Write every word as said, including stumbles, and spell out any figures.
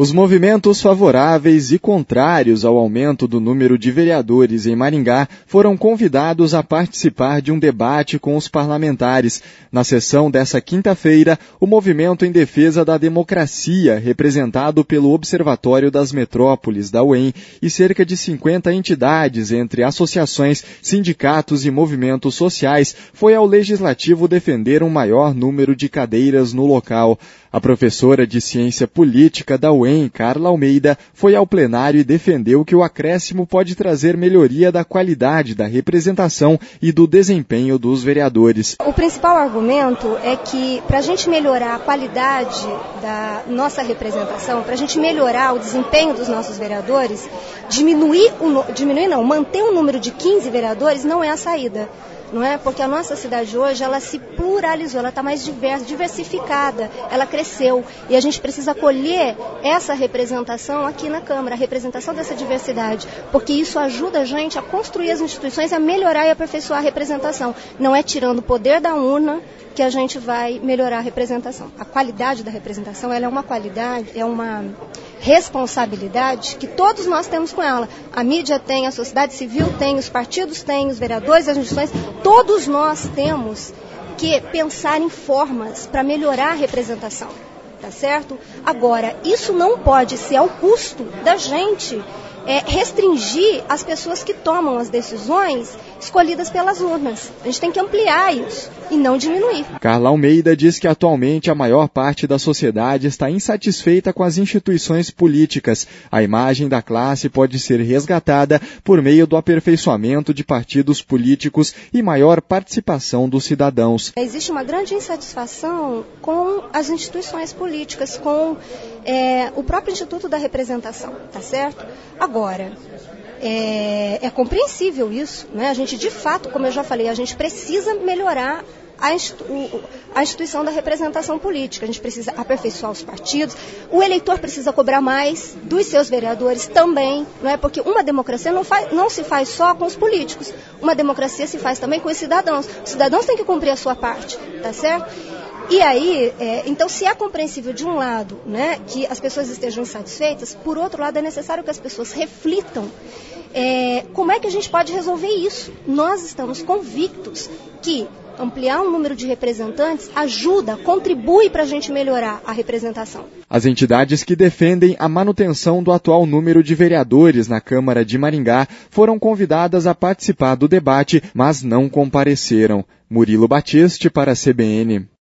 Os movimentos favoráveis e contrários ao aumento do número de vereadores em Maringá foram convidados a participar de um debate com os parlamentares. Na sessão dessa quinta-feira, o Movimento em Defesa da Democracia, representado pelo Observatório das Metrópoles da U E M e cerca de cinquenta entidades entre associações, sindicatos e movimentos sociais, foi ao Legislativo defender um maior número de cadeiras no local. A professora de Ciência Política da U E M, Carla Almeida, foi ao plenário e defendeu que o acréscimo pode trazer melhoria da qualidade da representação e do desempenho dos vereadores. O principal argumento é que, para a gente melhorar a qualidade da nossa representação, para a gente melhorar o desempenho dos nossos vereadores, diminuir, o, diminuir não, manter um número de quinze vereadores não é a saída. Não é? Porque a nossa cidade hoje, ela se pluralizou, ela está mais diversa, diversificada, ela cresceu. E a gente precisa colher essa representação aqui na Câmara, a representação dessa diversidade, porque isso ajuda a gente a construir as instituições, a melhorar e aperfeiçoar a representação. Não é tirando o poder da urna que a gente vai melhorar a representação. A qualidade da representação, ela é uma qualidade, é uma responsabilidade que todos nós temos com ela. A mídia tem, a sociedade civil tem, os partidos têm, os vereadores, as instituições, todos nós temos que pensar em formas para melhorar a representação, tá certo? Agora, isso não pode ser ao custo da gente é, restringir as pessoas que tomam as decisões escolhidas pelas urnas. A gente tem que ampliar isso e não diminuir. Carla Almeida diz que atualmente a maior parte da sociedade está insatisfeita com as instituições políticas. A imagem da classe pode ser resgatada por meio do aperfeiçoamento de partidos políticos e maior participação dos cidadãos. Existe uma grande insatisfação com as instituições políticas, com é, o próprio Instituto da Representação, tá certo? Agora, É, é compreensível isso, né? A gente, de fato, como eu já falei, a gente precisa melhorar a, institu a instituição da representação política. A gente precisa aperfeiçoar os partidos. O eleitor precisa cobrar mais dos seus vereadores também, não é? Porque uma democracia não, faz, não se faz só com os políticos. Uma democracia se faz também com os cidadãos. Os cidadãos têm que cumprir a sua parte, tá certo? E aí, é, então, se é compreensível de um lado, né, que as pessoas estejam insatisfeitas, por outro lado é necessário que as pessoas reflitam é, como é que a gente pode resolver isso. Nós estamos convictos que ampliar o número de representantes ajuda, contribui para a gente melhorar a representação. As entidades que defendem a manutenção do atual número de vereadores na Câmara de Maringá foram convidadas a participar do debate, mas não compareceram. Murilo Batiste para a C B N.